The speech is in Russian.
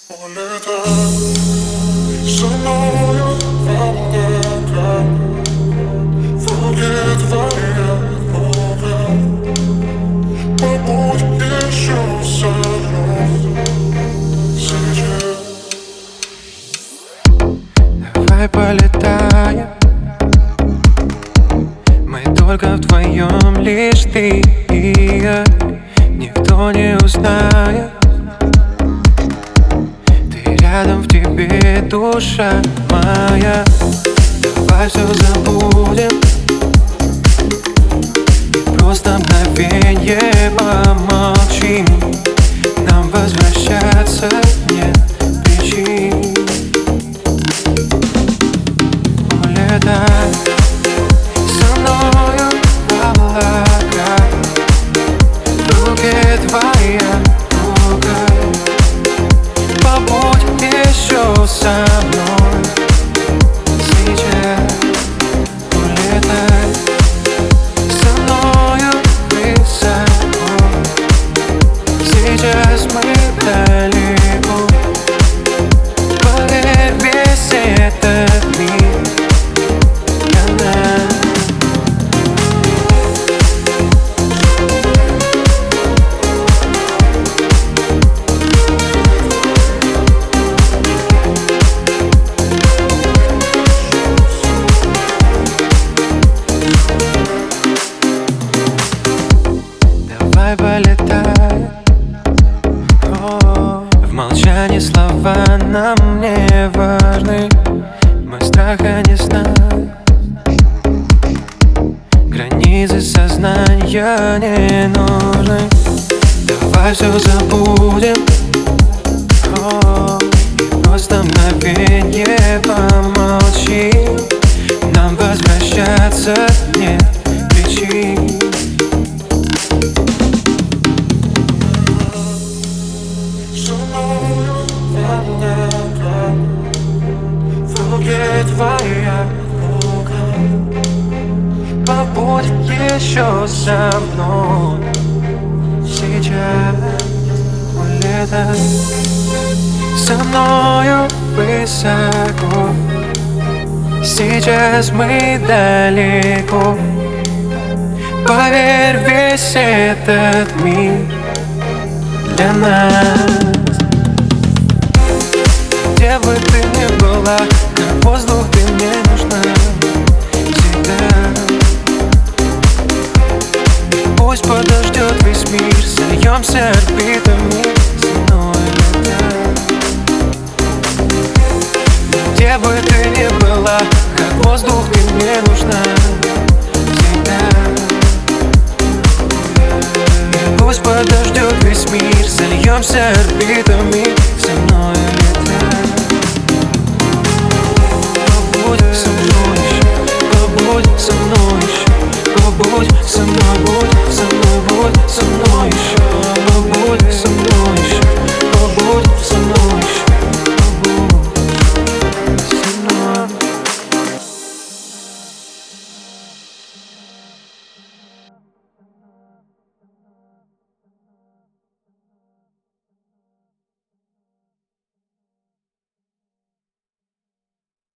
Улетай со мною в облака, в руке твоя рука. Побудь еще со мной сейчас. Давай полетаем, мы только вдвоем, лишь ты и я. Никто не узнает, ты рядом, в тебе душа моя. Давай все забудем, просто мгновенье помолчим. Нам возвращаться нет причин. Улетай со мною в облака, в руке твоя рука. Побудь еще со мной сейчас. Улетай со мною высоко, сейчас мы далеко. Поверь, весь этот мир для нас. Давай полетай. В молчании слова нам не важны. Мы страха не знаем, границы сознания не нужны. Давай все забудем, и просто мгновенье помолчим. Нам возвращаться нет причин. Со мною в облака, в руке твоя рука. Побудь еще со мной сейчас. Улетай со мною высоко, сейчас мы далеко. Поверь, весь этот мир для нас. Где бы ты ни была, как воздух ты мне нужна всегда. Пусть подождет весь мир, сольемся орбитами с мной летать. Где бы ты ни была, как воздух ты мне нужна всегда. Пусть подождет весь мир, сольемся орбитами со мной летать. Побудь со мной, побудь со мной.